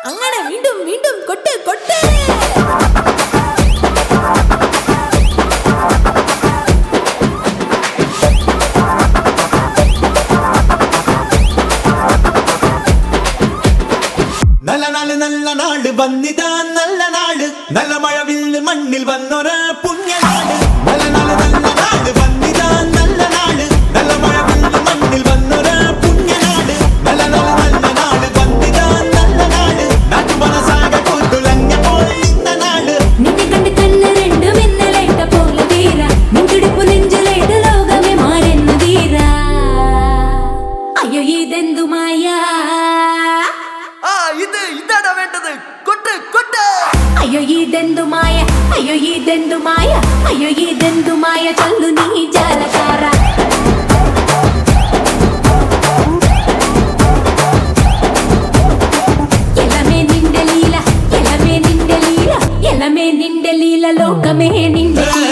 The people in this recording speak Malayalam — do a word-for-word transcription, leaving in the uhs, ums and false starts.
അങ്ങനെ വീണ്ടും വീണ്ടും കൊട്ട് കൊട്ട് നല്ല നാള് നല്ല നാട് വന്നിതാ നല്ല നാട് നല്ല മഴവില്ല് മണ്ണിൽ വന്നൊരു പുണ്യനാട് നല്ല നാള് നല്ല നാട് വന്നിതാ നല്ല നാട് നല്ല മഴവില്ല് മണ്ണിൽ വന്നൊരു പുണ്യനാട് നല്ല നാള് നല്ല നാട് വന്നിതാ നല്ല നാട് നാട്ടുമനസാകെ പുതുലഞ്ഞപ്പോൾ നിന്ന നാട് നിന്നെ കണ്ട് കണ്ണ് രണ്ടു മിന്നലേട്ട പോലെ തീര നിൻകിടിപ്പു നെഞ്ചിലേട്ട ലോകമേ മാറുന്നു തീര അയ്യോ ഇതെന്തു മായ ഇത് ഇതാണ് വേണ്ടത് കൊട്ട് കൊട്ട് അയ്യോ ഇതെന്തു മായ അയ്യോ ഇതെന്തു മായ അയ്യോ ഇതെന്തു മായ ചൊല്ലു നീ ജാലക്കാര എലമേ നിന്റെ ലീല എലമേ നിന്റെ ലീല എലമേ നിന്റെ ലീല ലോകമേ നിന്റെ